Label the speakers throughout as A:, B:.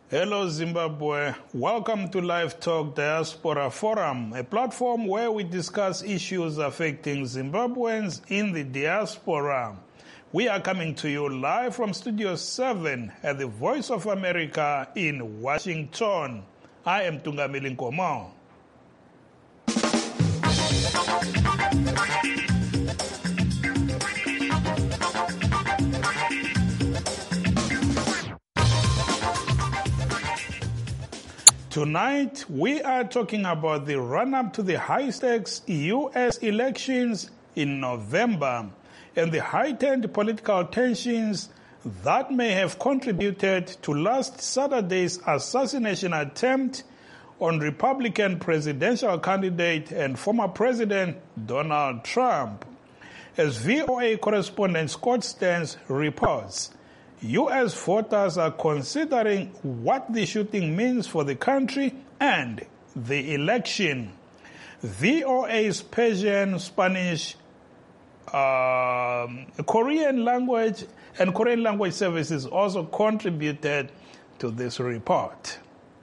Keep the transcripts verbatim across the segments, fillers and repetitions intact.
A: Hello, Zimbabwe. Welcome to Live Talk Diaspora Forum, a platform where we discuss issues affecting Zimbabweans in the diaspora. We are coming to you live from Studio seven at the Voice of America in Washington. I am Tungamili Nkomo. Tonight, we are talking about the run-up to the high-stakes U S elections in November and the heightened political tensions that may have contributed to last Saturday's assassination attempt on Republican presidential candidate and former President Donald Trump. As V O A correspondent Scott Stearns reports, U S voters are considering what the shooting means for the country and the election. V O A's Persian, Spanish, uh, Korean language and Korean language services also contributed to this report.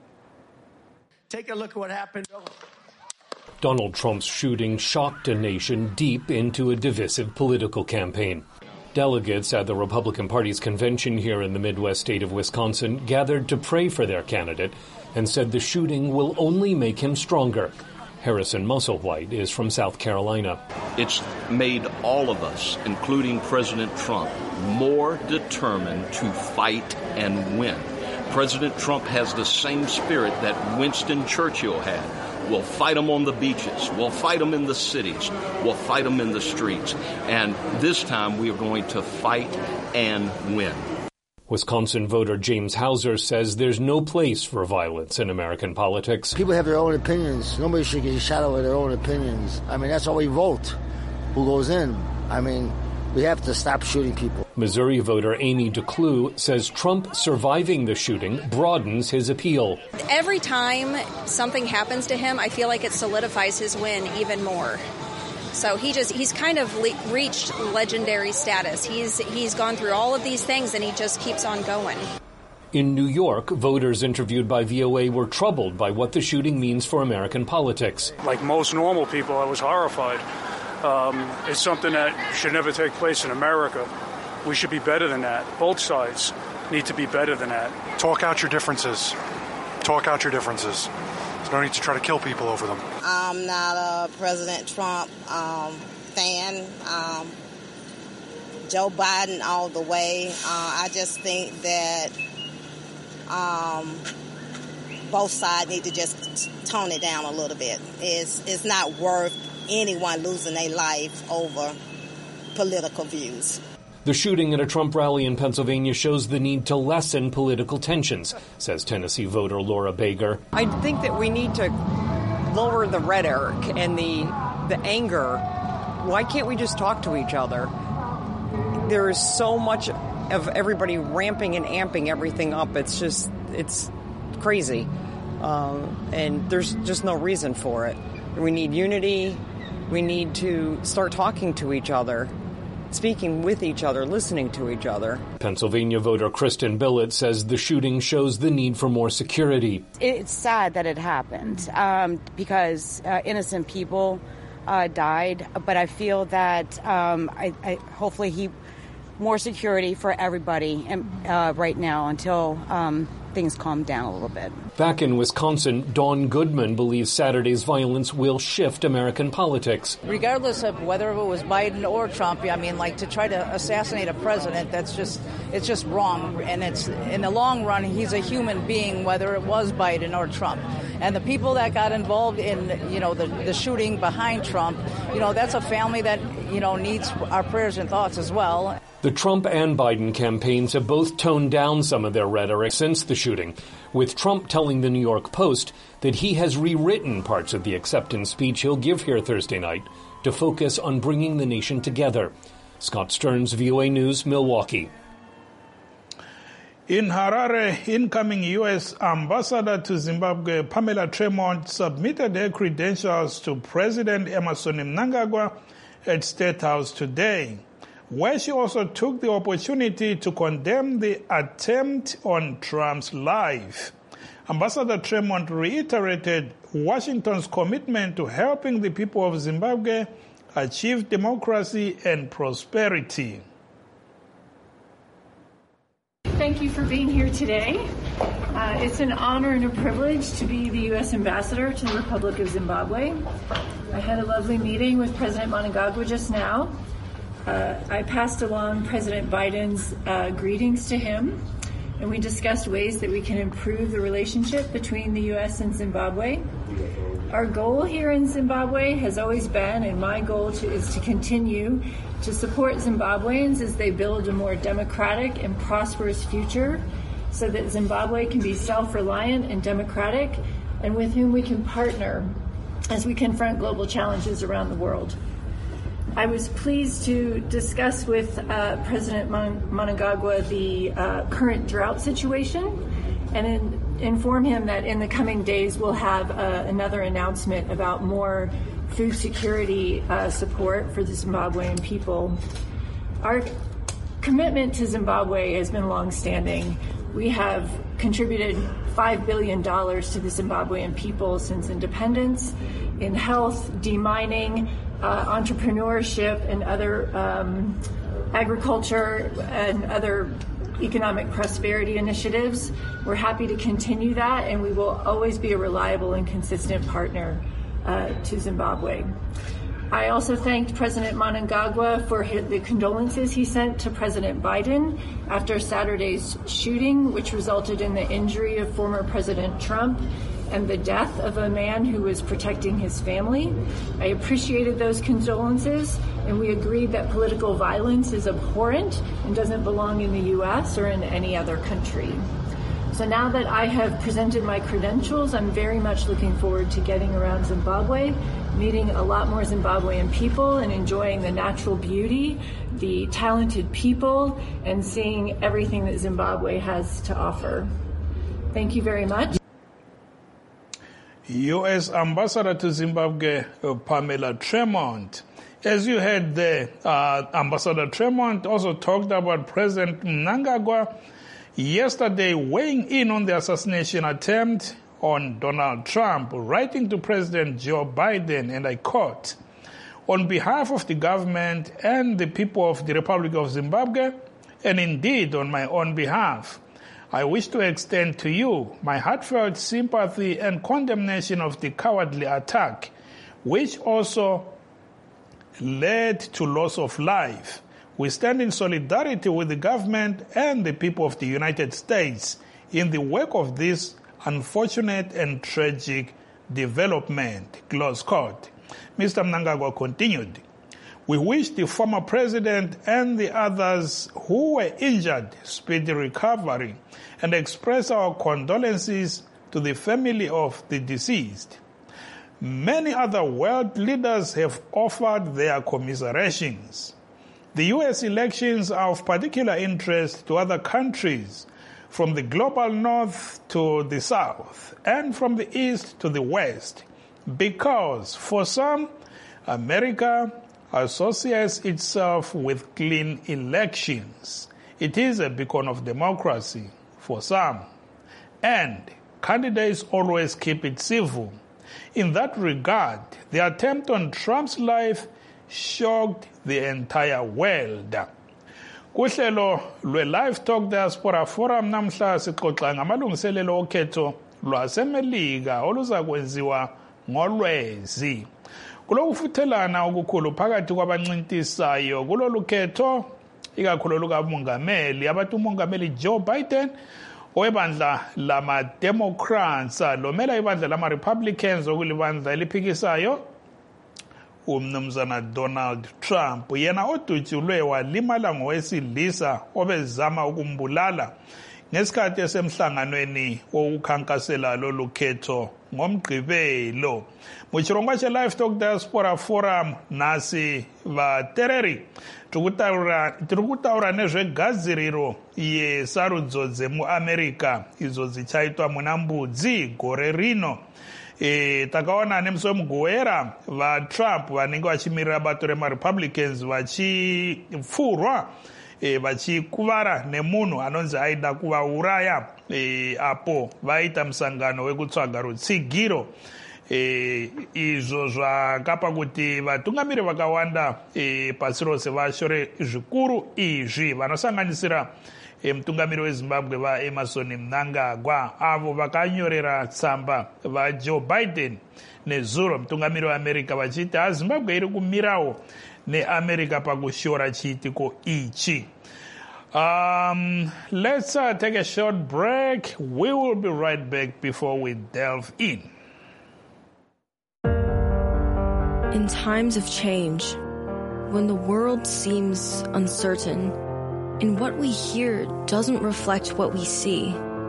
B: Take a look at what happened.
C: Donald Trump's shooting shocked a nation deep into a divisive political campaign. Delegates at the Republican Party's convention here in the Midwest state of Wisconsin gathered to pray for their candidate and said the shooting will only make him stronger. Harrison Musselwhite is from South Carolina.
D: It's made all of us, including President Trump, more determined to fight and win. President Trump has the same spirit that Winston Churchill had. We'll fight them on the beaches. We'll fight them in the cities. We'll fight them in the streets. And this time we are going to fight and win.
C: Wisconsin voter James Hauser says there's no place for violence in American politics.
E: People have their own opinions. Nobody should get shot over their own opinions. I mean, that's how we vote. Who goes in? I mean, we have to stop shooting people.
C: Missouri voter Amy DeClue says Trump surviving the shooting broadens his appeal.
F: Every time something happens to him, I feel like it solidifies his win even more. So he just he's kind of le- reached legendary status. He's he's gone through all of these things and he just keeps on going.
C: In New York, voters interviewed by V O A were troubled by what the shooting means for American politics.
G: Like most normal people, I was horrified. Um, it's something that should never take place in America. We should be better than that. Both sides need to be better than that.
H: Talk out your differences. Talk out your differences. There's no need to try to kill people over them.
I: I'm not a President Trump um, fan. Um, Joe Biden all the way. Uh, I just think that um, both sides need to just tone it down a little bit. It's, it's not worth anyone losing their life over political views.
C: The shooting at a Trump rally in Pennsylvania shows the need to lessen political tensions, says Tennessee voter Laura Bager.
J: I think that we need to lower the rhetoric and the the anger. Why can't we just talk to each other? There is so much of everybody ramping and amping everything up. It's just, it's crazy. Um, and there's just no reason for it. We need unity. We need to start talking to each other, speaking with each other, listening to each other.
C: Pennsylvania voter Kristen Billett says the shooting shows the need for more security.
K: It's sad that it happened um, because uh, innocent people uh, died, but I feel that um, I, I, hopefully he more security for everybody uh, right now until um, things calm down a little bit.
C: Back in Wisconsin, Dawn Goodman believes Saturday's violence will shift American politics.
L: Regardless of whether it was Biden or Trump, I mean, like to try to assassinate a president, that's just, it's just wrong. And it's, in the long run, he's a human being, whether it was Biden or Trump. And the people that got involved in, you know, the, the shooting behind Trump, you know, that's a family that, you know, needs our prayers and thoughts as well.
C: The Trump and Biden campaigns have both toned down some of their rhetoric since the shooting, with Trump telling the New York Post that he has rewritten parts of the acceptance speech he'll give here Thursday night to focus on bringing the nation together. Scott Stearns, V O A News, Milwaukee.
A: In Harare, incoming U S Ambassador to Zimbabwe, Pamela Tremont, submitted her credentials to President Emmerson Mnangagwa at State House today. where she also took the opportunity to condemn the attempt on Trump's life. Ambassador Tremont reiterated Washington's commitment to helping the people of Zimbabwe achieve democracy and prosperity.
M: Thank you for being here today. Uh, it's an honor and a privilege to be the U S Ambassador to the Republic of Zimbabwe. I had a lovely meeting with President Mnangagwa just now. Uh, I passed along President Biden's uh, greetings to him, and we discussed ways that we can improve the relationship between the U S and Zimbabwe. Our goal here in Zimbabwe has always been, and my goal to, is to continue to support Zimbabweans as they build a more democratic and prosperous future so that Zimbabwe can be self-reliant and democratic, and with whom we can partner as we confront global challenges around the world. I was pleased to discuss with uh, President Mnangagwa the uh, current drought situation and in, inform him that in the coming days we'll have uh, another announcement about more food security uh, support for the Zimbabwean people. Our commitment to Zimbabwe has been longstanding. We have contributed five billion dollars to the Zimbabwean people since independence in health, demining, uh, entrepreneurship, and other um, agriculture and other economic prosperity initiatives. We're happy to continue that, and we will always be a reliable and consistent partner uh, to Zimbabwe. I also thanked President Mnangagwa for his, the condolences he sent to President Biden after Saturday's shooting, which resulted in the injury of former President Trump and the death of a man who was protecting his family. I appreciated those condolences, and we agreed that political violence is abhorrent and doesn't belong in the U S or in any other country. So now that I have presented my credentials, I'm very much looking forward to getting around Zimbabwe, meeting a lot more Zimbabwean people and enjoying the natural beauty, the talented people, and seeing everything that Zimbabwe has to offer. Thank you very much.
A: U S Ambassador to Zimbabwe, uh, Pamela Tremont. As you heard there, uh, Ambassador Tremont also talked about President Mnangagwa yesterday weighing in on the assassination attempt on Donald Trump, writing to President Joe Biden, and I quote, "On behalf of the government and the people of the Republic of Zimbabwe, and indeed on my own behalf, I wish to extend to you my heartfelt sympathy and condemnation of the cowardly attack, which also led to loss of life. We stand in solidarity with the government and the people of the United States in the wake of this unfortunate and tragic development," close quote. Mister Mnangagwa continued, "We wish the former president and the others who were injured speedy recovery and express our condolences to the family of the deceased. Many other world leaders have offered their commiserations. The U S elections are of particular interest to other countries, from the global north to the south, and from the east to the west, because for some, America associates itself with clean elections. It is a beacon of democracy for some, and candidates always keep it civil. In that regard, the attempt on Trump's life shocked the entire world." Kuhlelo lwe-Live Talk Diaspora Forum namhla sixoxa ngamalungiselelo okhetho lwasemelika oluza kwenziwa ngoLwezi. Kulokufuthelana okukhulu phakathi kwabancintisayo kulolu khetho, ikakhulu lukamongameli, abathi umongameli Joe Biden owebandla lama-Democrats lomela ibandla lama-Republicans okulibandla eliphikisayo umnumzana Donald Trump, yena odutshulwe walimala ngowesilisa obezama ukumbulala ngesikhathi esemhlanganweni wokukhankasela lolu khetho ngomgqibelo. Muchirongwa che-Live Talk Diaspora Forum nasi vatereri tiri kutaura nezvegadziriro yesarudzo dzemuamerica idzo dzichaitwa muna Mbudzi gore rino. E, takaona nemusi wemugowera vaTrump vanenge vachimirira bato remarepublicans vachipfurwa e, vachikuvara nemunhu anonzi aida kuvauraya e, apo vaita musangano wekutsvaga rutsigiro. E, izvo zvakapa kuti vatungamiri vakawanda e, pasi rose vashore zvikuru izvi vanosanganisira e, mutungamiri weZimbabwe vaEmerson Mnangagwa avo vakanyorera tsamba vaJoe Biden nezuro mutungamiri weAmerica vachiti aZimbabwe iri kumirawo neAmerica pakushora chiitiko ichi. Um, let's uh, take a short break. We will be right back before we delve in.
N: In times of change, when the world seems uncertain and what we hear doesn't reflect what we see,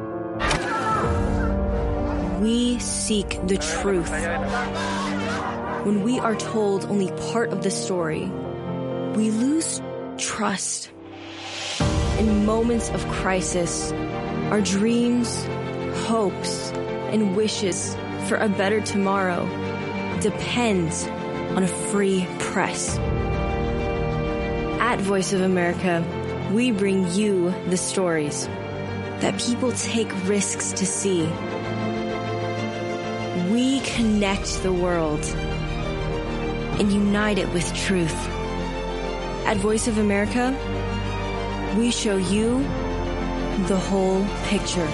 N: we seek the truth. When we are told only part of the story, we lose trust. In moments of crisis, our dreams, hopes, and wishes for a better tomorrow depends on a free press. At Voice of America, we bring you the stories that people take risks to see. We connect the world and unite it with truth. At Voice of America, we show you the whole picture.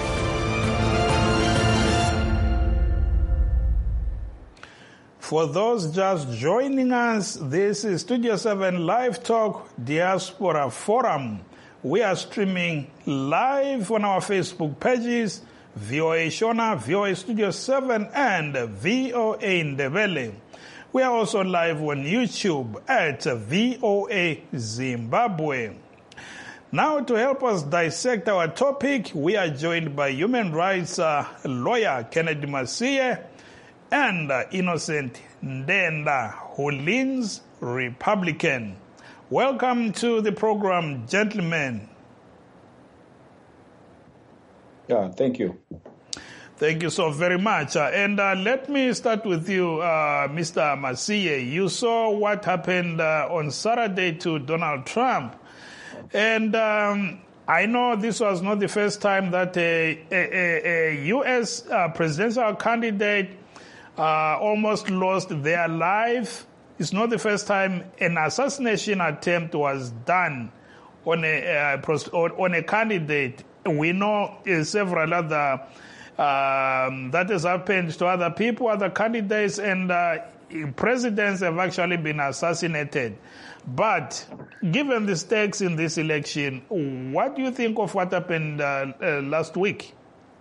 A: For those just joining us, this is Studio seven Live Talk Diaspora Forum. We are streaming live on our Facebook pages, V O A Shona, V O A Studio seven, and V O A Ndebele. We are also live on YouTube at V O A Zimbabwe. Now, to help us dissect our topic, we are joined by human rights uh, lawyer Kennedy Masie and uh, Innocent Ndenda, who leans Republican. Welcome to the program, gentlemen.
O: Yeah, thank you.
A: Thank you so very much. Uh, and uh, let me start with you, uh, Mister Masie. You saw what happened uh, on Saturday to Donald Trump. And um, I know this was not the first time that a, a, a U S uh, presidential candidate uh, almost lost their life. It's not the first time an assassination attempt was done on a, uh, on a candidate. We know uh, several other um, that has happened to other people, other candidates, and uh, presidents have actually been assassinated. But given the stakes in this election, what do you think of what happened uh, uh, last week?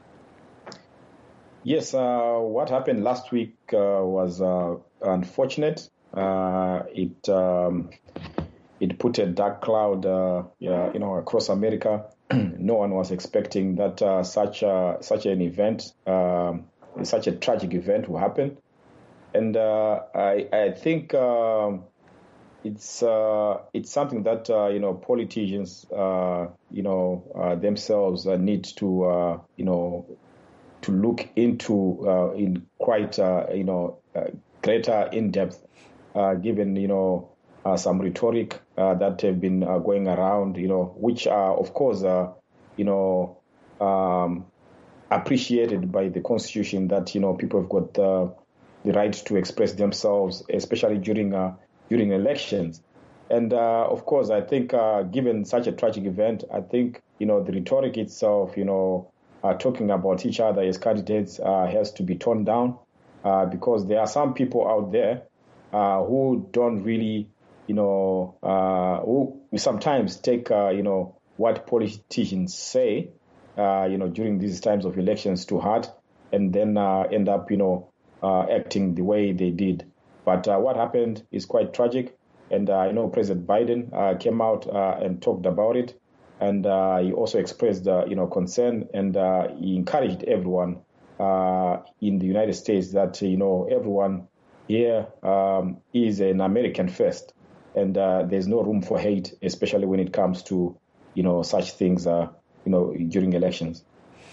O: Yes, uh, what happened last week uh, was uh, unfortunate. Uh, it um, it put a dark cloud, uh, yeah, you know, across America. No one was expecting that uh, such uh, such an event, um, such a tragic event, will happen. And uh, I I think. Um, It's uh, it's something that uh, you know politicians uh, you know uh, themselves uh, need to uh, you know to look into uh, in quite uh, you know uh, greater in depth, uh, given you know uh, some rhetoric uh, that have been uh, going around, you know, which are of course uh, you know um, appreciated by the Constitution, that you know people have got uh, the right to express themselves, especially during uh, during elections. And uh, of course, I think uh, given such a tragic event, I think, you know, the rhetoric itself, you know, uh, talking about each other as candidates uh, has to be toned down uh, because there are some people out there uh, who don't really, you know, uh, who sometimes take, uh, you know, what politicians say, uh, you know, during these times of elections to heart, and then uh, end up, you know, uh, acting the way they did. But uh, what happened is quite tragic, and uh, I know President Biden uh, came out uh, and talked about it, and uh, he also expressed, uh, you know, concern, and uh, he encouraged everyone uh, in the United States that, you know, everyone here um, is an American first, and uh, there's no room for hate, especially when it comes to, you know, such things, uh, you know, during elections.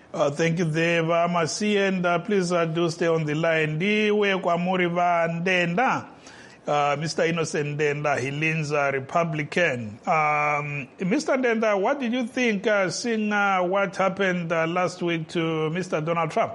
A: Uh, thank you, Deva Amasi, and uh, please uh, do stay on the line. Ndiwe kwa Muriva Ndenda, uh, Mister Innocent Ndenda, he leans uh, Republican. Um, Mister Ndenda, what did you think, uh, seeing uh, what happened uh, last week to Mister Donald Trump?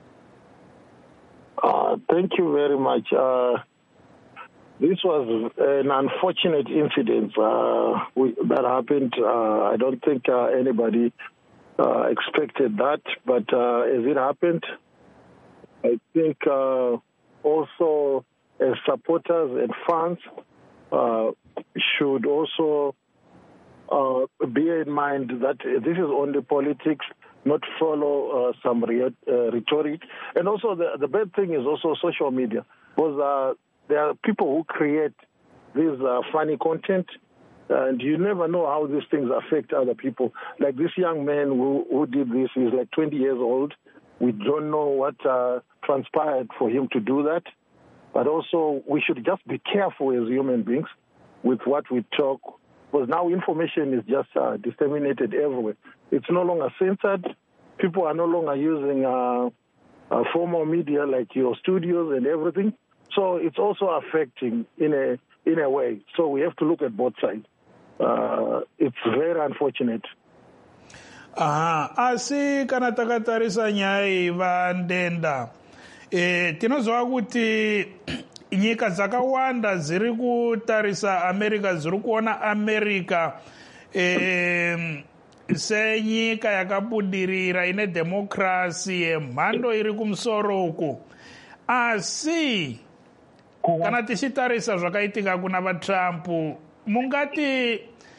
P: Uh, thank you very much. Uh, this was an unfortunate incident uh, we, that happened. Uh, I don't think uh, anybody uh, expected that, but uh, as it happened, I think uh, also as supporters and fans uh, should also uh, bear in mind that this is only politics, not follow uh, some re- uh, rhetoric. And also the, the bad thing is also social media, because uh, there are people who create this uh, funny content, and you never know how these things affect other people. Like this young man who, who did this, he's like twenty years old. We don't know what uh, transpired for him to do that. But also we should just be careful as human beings with what we talk, because now information is just uh, disseminated everywhere. It's no longer censored. People are no longer using uh, uh, formal media like your studios and everything. So it's also affecting in a in a way. So we have to look at both sides. Uh, it's very unfortunate.
A: Aha, asi kana takatarisa nyaya Ndenda. Eh, tinozwa kuti nyika dzakawanda dziri kutarisa America, dziri kuona America eh, senyika yakabudirira ine democracy yemhando iri kumusoro uku. Asi kana tichitarisa zvakaitika kuna vaTrump, mungati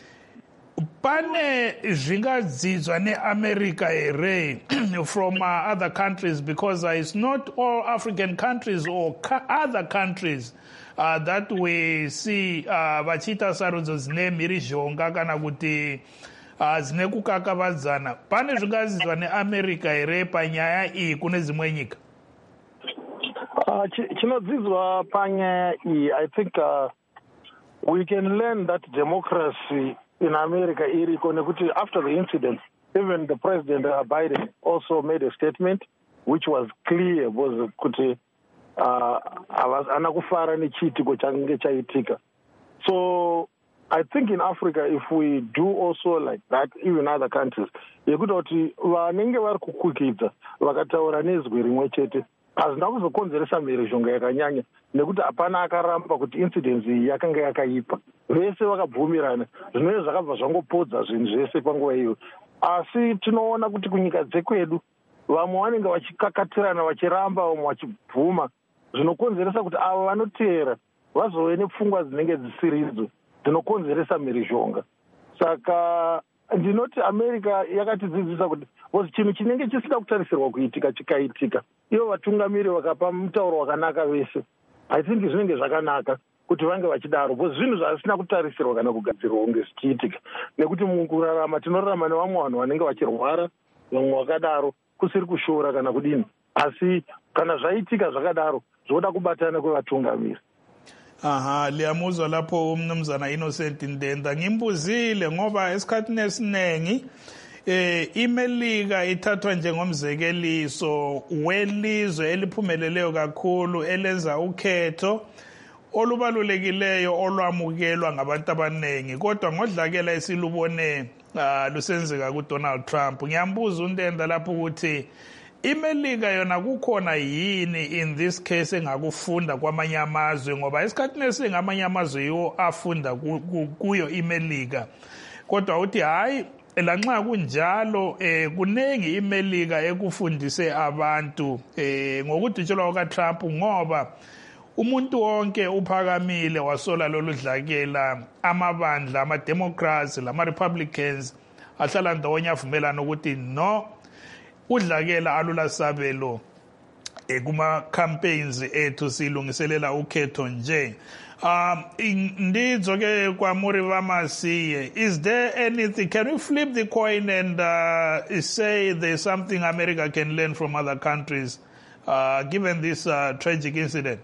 A: pane zvingadzidzwa neAmerica here from uh, other countries, because uh, it's not all African countries or ca- other countries uh, that we see uh, vachita sarudzo dzine mhirizhonga kana kuti uh, dzine kukakavadzana. Pane zvingadzidzwa neAmerica here panyaya iyi kune dzimwe nyika?
P: Uh, chinodzidzwa panyaya iyi, I think uh, we can learn that democracy in America iriko nekuti after the incident, even the president uh, Biden also made a statement which was clear, was kuti uh, ana kufara nechiitiko change chaitika. So I think in Africa, if we do also like that, even other countries, yekuti kuti vanenge vari kukwikidza vakataura nezwi rimwe chete hazina kuzokonzeresa mhirizhonga yakanyanya, nekuti hapana akaramba kuti incidents iyi yakanga yakaipa. Vese vakabvumirana, zvinove zvakabva zvangopodza zvinhu zvese panguva iyo. Asi tinoona kuti kunyika dzekwedu vamwe vanenge vachikakatirana vachiramba, vamwe vachibvuma, zvinokonzeresa kuti avo vanoteera vazove nepfungwa dzinenge dzisiridzo dzinokonzeresa mhirizhonga. Saka ndinoti America yakatidzidzisa kuti was chinhu chinenge chisina kutarisirwa kuitika chikaitika, ivo vatungamiri vakapa mutauro wakanaka vese, I think zvinenge zvakanaka kuti vange vachidaro, because zvinhu zvisina kutarisirwa kana kugadzirwa kunge zvichiitika, nekuti mukurarama tinorarama nevamwe vanhu vanenge vachirwara, vamwe vakadaro, kusiri kushora kana kudini. Asi kana zvaitika zvakadaro zvoda kubatana kwevatungamiri.
A: Aha, liyamuzwa lapho umnumzana Innocent Ndenda. Ngimbuzile ngoba esikhathini esiningi eh iMelika ithathwa njengomzekeliso welizwe eliphumeleleyo kakhulu elenza ukhetho olubalulekileyo olwamukelwa ngabantu abaningi, kodwa ngodlakela esilubone uh, lusenzeka kuDonald Trump. Ngiyambuza uNdenda lapho ukuthi iMelika yona kukhona yini in this case engakufunda kwamanye amazwe, ngoba esikhathini esiningi amanye amazwe yiwo afunda kuyo iMelika, kodwa uthi hayi lanxa kunjalo eh kunengi iMelika ekufundise abantu eh ngokuditshelwa kukaTrump, ngoba umuntu wonke uphakamile wasola lolu dlakela amabandla ama-Democrats lama-Republicans ahlala ndawonye avumelana ukuthi no, udlakela alula sabelo kuma-campaigns ethu silungiselela ukhetho nje. Um, ndidzo ke kwa Muriva Amasi, is there anything, can we flip the coin and uh, say there's something America can learn from other countries uh, given this uh, tragic incident?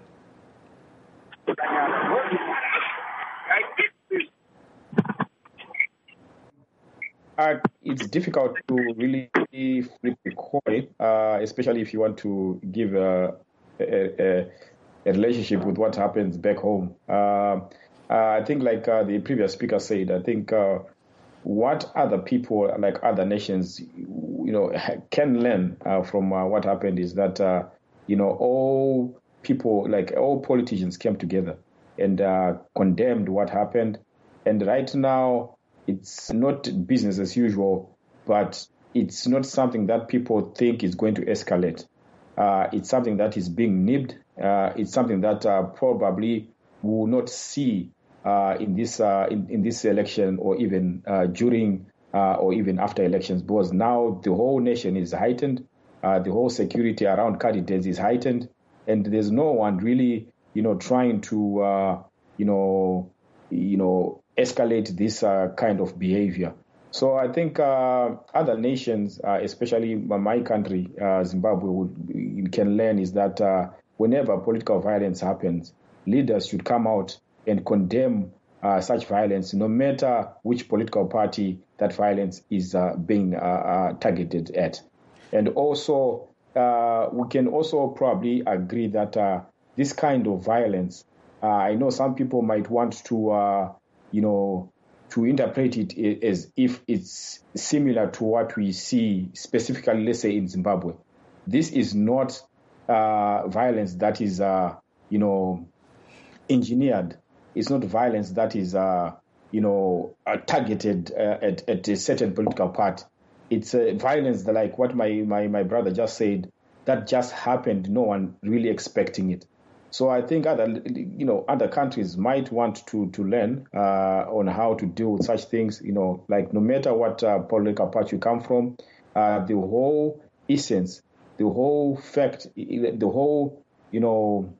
O: uh, it's difficult to really flip the coin, uh, especially if you want to give a, a, a, a relationship with what happens back home. Uh, uh, I think, like uh, the previous speaker said, I think uh, what other people, like other nations, you know, can learn uh, from uh, what happened is that, uh, you know, all people, like all politicians came together and uh, condemned what happened. And right now, it's not business as usual, but it's not something that people think is going to escalate. Uh, it's something that is being nipped. Uh, it's something that uh, probably we will not see uh, in this uh, in, in this election, or even uh, during uh, or even after elections, because now the whole nation is heightened. Uh, the whole security around candidates is heightened, and there's no one really, you know, trying to, uh, you know, you know, escalate this uh, kind of behavior. So I think uh, other nations, uh, especially my country, uh, Zimbabwe, would, can learn is that uh, whenever political violence happens, leaders should come out and condemn uh, such violence, no matter which political party that violence is uh, being uh, uh, targeted at. And also, uh, we can also probably agree that uh, this kind of violence, uh, I know some people might want to, uh, you know, to interpret it as if it's similar to what we see specifically, let's say, in Zimbabwe. This is not uh, violence that is, uh, you know, engineered. It's not violence that is, uh, you know, uh, targeted uh, at, at a certain political party. It's a violence that, like what my, my, my brother just said, that just happened, no one really expecting it. So I think other, you know, other countries might want to to learn uh, on how to deal with such things. You know, like no matter what uh, political party you come from, uh, the whole essence, the whole fact, the whole, you know,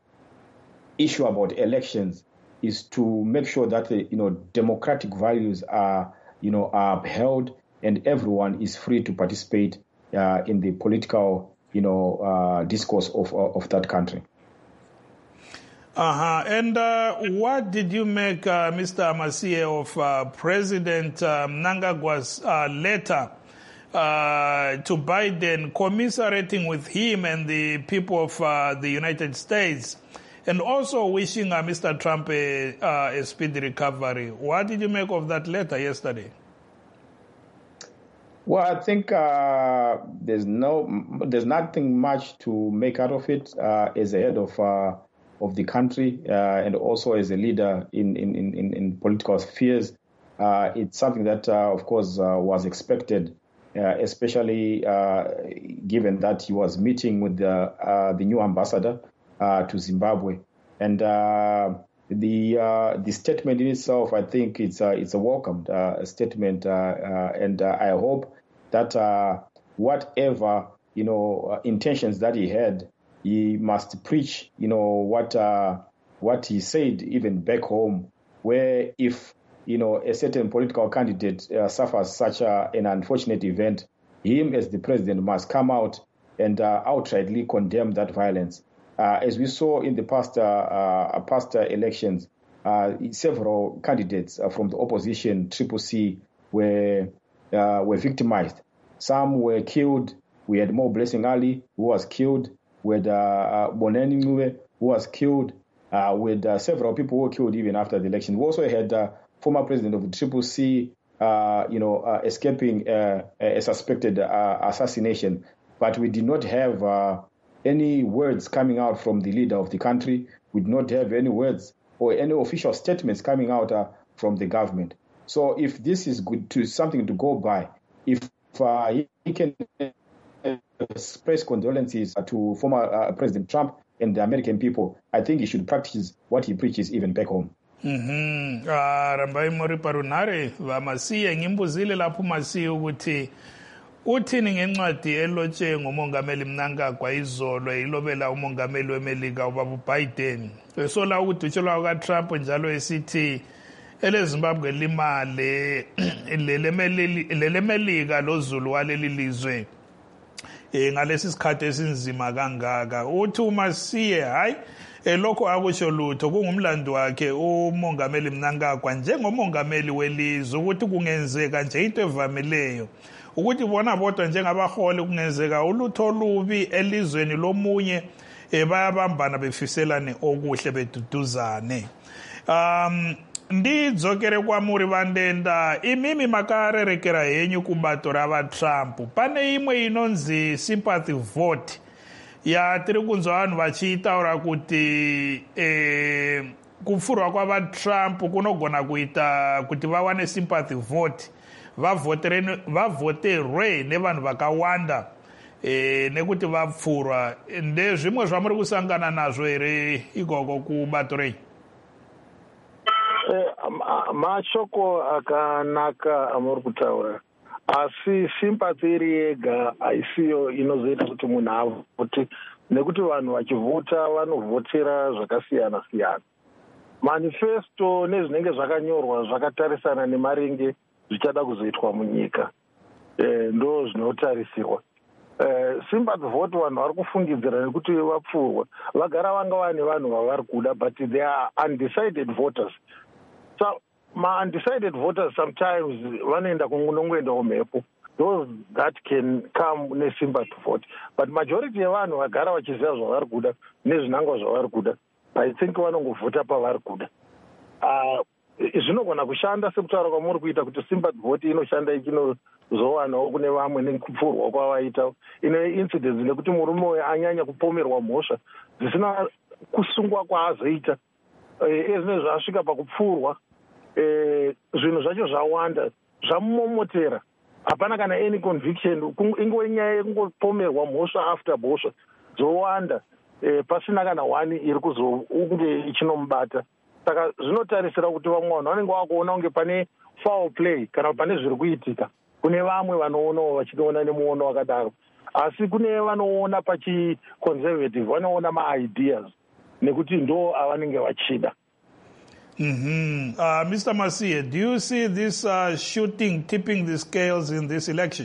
O: issue about elections is to make sure that the, you know, democratic values are, you know, are upheld and everyone is free to participate uh, in the political, you know, uh, discourse of of that country.
A: Uh-huh. And uh, what did you make, uh, Mister Amasie, of uh, President um, Mnangagwa's uh, letter uh, to Biden commiserating with him and the people of uh, the United States, and also wishing uh, Mister Trump a, uh, a speedy recovery? What did you make of that letter yesterday?
O: Well, I think uh, there's no, there's nothing much to make out of it uh, as a head of uh, of the country uh, and also as a leader in in, in, in political spheres. Uh, it's something that, uh, of course, uh, was expected, uh, especially uh, given that he was meeting with the, uh, the new ambassador uh, to Zimbabwe. And uh, the uh, the statement in itself, I think it's a, it's a welcomed uh, statement. Uh, uh, and uh, I hope that uh, whatever, you know, uh, intentions that he had, he must preach, you know, what uh, what he said even back home, where if, you know, a certain political candidate uh, suffers such a, an unfortunate event, him as the president must come out and uh, outrightly condemn that violence. Uh, as we saw in the past uh, uh, past uh, elections, uh, several candidates uh, from the opposition, Triple C, were uh, were victimized. Some were killed. We had Mo Blessing Ali, who was killed. With uh, uh, Boneni Ngube, who was killed, uh, with uh, several people who were killed even after the election. We also had uh, former president of the Triple C, uh, you know, uh, escaping uh, a suspected uh, assassination. But we did not have uh, any words coming out from the leader of the country. We did not have any words or any official statements coming out uh, from the government. So if this is good to something to go by, if uh, he can express condolences to former uh, President Trump and the American people, I think he should practice what he preaches even back home.
A: Mhm. Ah, rambai muri parunare vamasiye ngimbuzile lapho masiye ukuthi uthini ngencwadi elotshe ngumongameli Mnangagwa izolo ilobela umongameli weMelika ubaba Biden esola ukuthi utshelwa ukaTrump njalo esithi eleZimbabwe limale lele Melika lozulu waleli lizwe ngalesi sikhathi esinzima kangaka. Uthi umasiye hayi elokho akusho lutho kungumlando wakhe umongameli Mnangagwa njengomongameli welizwe ukuthi kungenzeka nje into evamileyo ukuthi bona bodwa njengabaholi kungenzeka ulutho olubi elizweni lomunye bayabambana befiselane okuhle beduduzane. um ndidzokere kwamuri vandenda imimi makarerekera henyu kubato rava Trump pane imwe inonzi sympathy vote ya tiri kunzwa vanhu vachitaura kuti eh, kupfurwa kwava Trump kunogona kuita kuti vawane sympathy vote vavhoterwe nevanhu vakawanda eh, nekuti vapfurwa. Ndezvimwe zvamuri kusangana nazvo here ikoko kubato rei?
P: Mashoko akanaka amuri kutaura, asi sympathy iri yega haisiyo inozoita kuti munhu avhote, nekuti vanhu vachivhota vanovhotera zvakasiyana siyana. Manifesto nezvinenge zvakanyorwa zvakatarisana nemaringe zvichada kuzoitwa munyika e, ndo zvinotarisirwa. Uh, sympathy vote vanhu vari kufungidzira nekuti vapfurwa vagara vanga vane vanhu vavari kuda, but they are undecided voters. So ma undecided voters sometimes vanoenda kunongoendawo mhepo, those that can come nesympathy vote, but majority yevanhu vagara vachiziva zvavari kuda nezvinangwa zvavari kuda, I think vanongovhota pavari kuda. uh, zvinogona kushanda sekutaura kwamuri kuita kuti sympathy vote inoshanda ichinozowana kune vamwe nekupfurwa kwavaita ine incidents nekuti murume uyu anyanya kupomerwa mhosva zvisina kusungwa kwaazoita ezvino zvasvika pakupfurwa zvinhu zvacho zvawanda zvamumomotera, hapana kana any conviction, ingove nyaya yekungopomerwa mhosva after mhosva dzowanda pasina kana one iri kuzonge ichinomubata. Saka zvinotarisira kuti vamwe vanhu vanenge vakuona kunge pane foul play kana pane zviri kuitika kune vamwe vanoonawo vachinoona nemuono wakadaro, asi kune vanoona pachiconservative vanoona maideas nekuti ndo avanenge vachida.
A: Mm-hmm. uh, Mister Masia, do you see this uh, shooting tipping the scales in this election?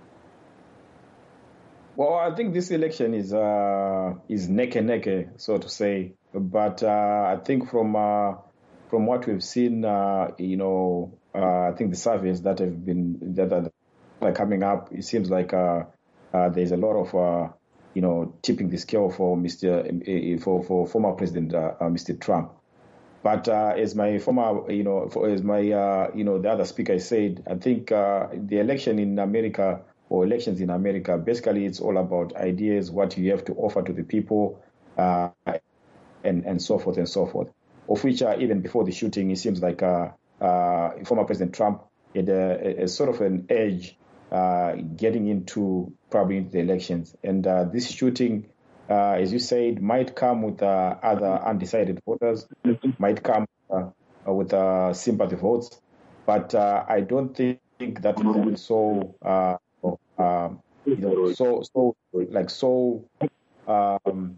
O: Well, I think this election is uh, is neck and neck, so to say. But uh, I think from uh, from what we've seen, uh, you know, uh, I think the surveys that have been that are like coming up, it seems like uh, uh, there's a lot of uh, you know tipping the scale for Mister for for former President uh, uh, Mister Trump. But uh, as my former, you know, for, as my uh, you know the other speaker said, I think uh, the election in America or elections in America, basically it's all about ideas, what you have to offer to the people. Uh, And, and so forth and so forth, of which uh, even before the shooting, it seems like uh, uh, former President Trump had a, a sort of an edge uh, getting into probably into the elections. And uh, this shooting, uh, as you said, might come with uh, other undecided voters, might come uh, with uh, sympathy votes, but uh, I don't think that is so, uh, uh, you know, so so like so. Um,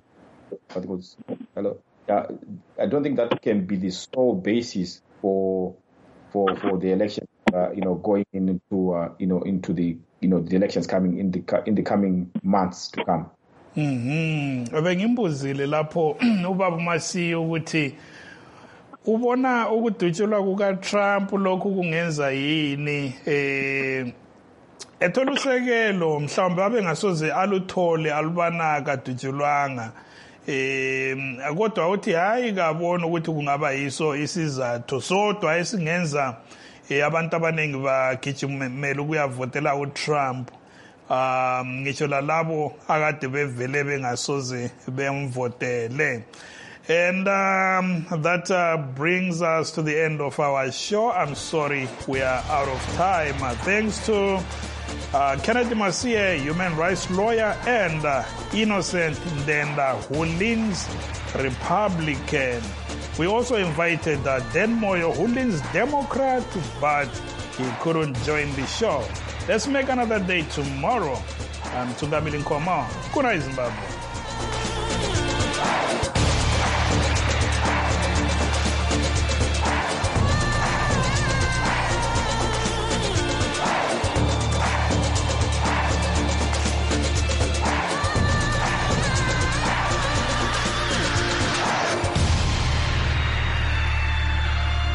O: Hello. Uh, I don't think that can be the sole basis for for for the election. Uh, you know, going into uh, you know into the you know the elections coming in the in the coming months to come.
A: Mhm. Abengimbuzile lapho ubaba Masia ukuthi ubona ukudutshulwa kuka Trump lokhu kungenza yini eh ethola usekelo mhlawumbe abe ngasoze aluthole alubanaka dutshulwanga. Eh kodwa uthi hayi kabona ukuthi kungaba yiso isizathu sodwa esingenza abantu abaningi bagijimela ukuyavotela uTrump. Um ngisho lalabo akade bevele bengasoze bemvotele. And um, that uh, brings us to the end of our show. I'm sorry we are out of time. Uh, thanks to uh, Kennedy Masia, human rights lawyer, and uh, Innocent Ndenda, who leans Republican. We also invited uh, Dan Moyo, who leans Democrat, but he couldn't join the show. Let's make another day tomorrow. I'm Tsungamili Nkoma. Good night, Zimbabwe.